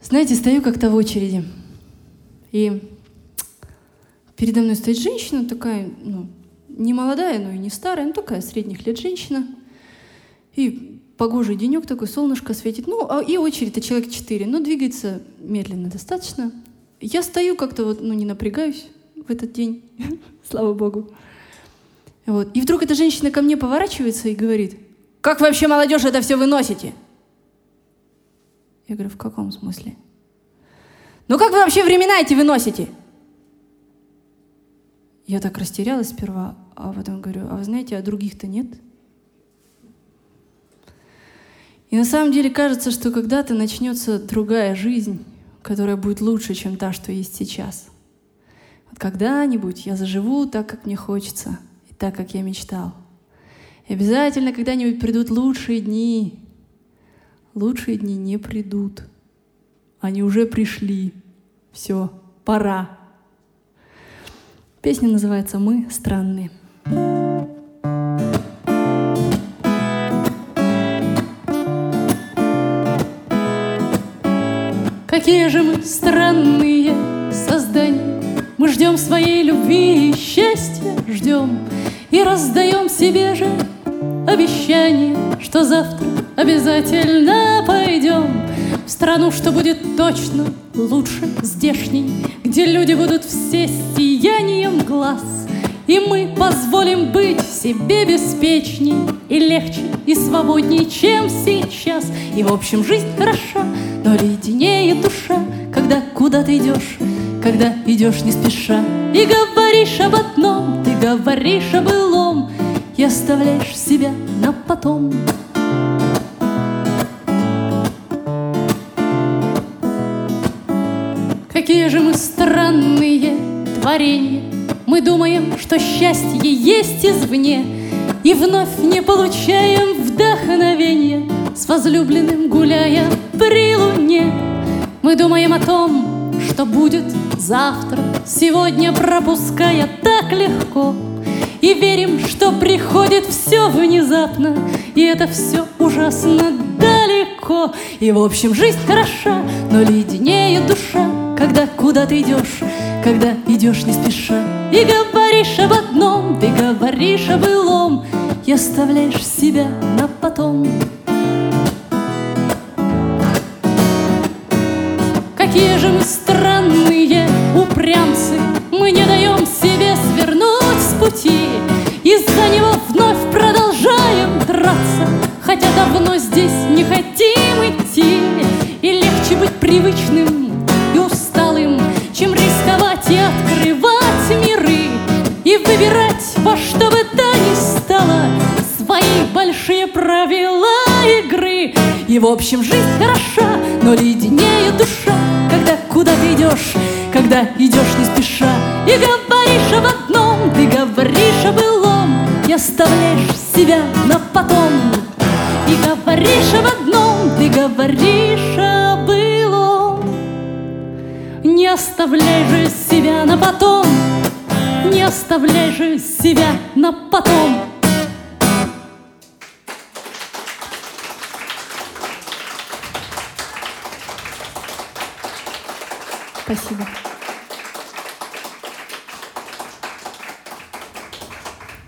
Знаете, стою как-то в очереди, и передо мной стоит женщина такая, не молодая, но и не старая, такая средних лет женщина. И погожий денек такой, солнышко светит. И очередь-то человек 4, но двигается медленно достаточно. Я стою как-то не напрягаюсь в этот день, слава Богу. И вдруг эта женщина ко мне поворачивается и говорит: «Как вы вообще, молодежь, это все выносите?» Я говорю: «В каком смысле?» «Ну как вы вообще времена эти выносите?» Я так растерялась сперва, а потом говорю: «А вы знаете, а других-то нет?» И на самом деле кажется, что когда-то начнется другая жизнь, которая будет лучше, чем та, что есть сейчас. Когда-нибудь я заживу так, как мне хочется, и так, как я мечтал. И обязательно когда-нибудь придут лучшие дни. Лучшие дни не придут. Они уже пришли. Все, пора. Песня называется «Мы странные». Какие же мы странные создания. Мы ждем своей любви и счастья, ждем и раздаем себе же обещание, что завтра обязательно пойдем в страну, что будет точно лучше здешней, где люди будут все сиянием глаз, и мы позволим быть себе беспечней и легче, и свободней, чем сейчас. И в общем жизнь хороша, но леденеет душа, когда куда-то идешь, когда идешь не спеша. И говоришь об одном, ты говоришь о былом, и оставляешь себя на потом. Какие же мы странные творения. Мы думаем, что счастье есть извне, и вновь не получаем вдохновения, с возлюбленным гуляя при луне. Мы думаем о том, что будет завтра, сегодня пропуская так легко, и верим, что приходит все внезапно, и это все ужасно далеко. И в общем жизнь хороша, но леденеет душа, когда куда-то идешь, когда идешь не спеша. И говоришь об одном, ты говоришь о былом, и оставляешь себя на потом. Какие же мы странные упрямцы, мы не даем себе свернуть с пути, из-за него вновь продолжаем драться, хотя давно здесь не хотим идти. И легче быть привычным и усталым, чем рисковать и открывать миры, и выбирать во что бы то ни стало свои большие правила игры. И в общем жизнь хороша, но леденеет душа, когда куда-то идешь, когда идешь не спеша. И говоришь об одном, ты говоришь о былом, и оставляешь себя на потом. И говоришь об одном, ты говоришь о былом, не оставляй же себя на потом, не оставляй же себя на потом. Спасибо.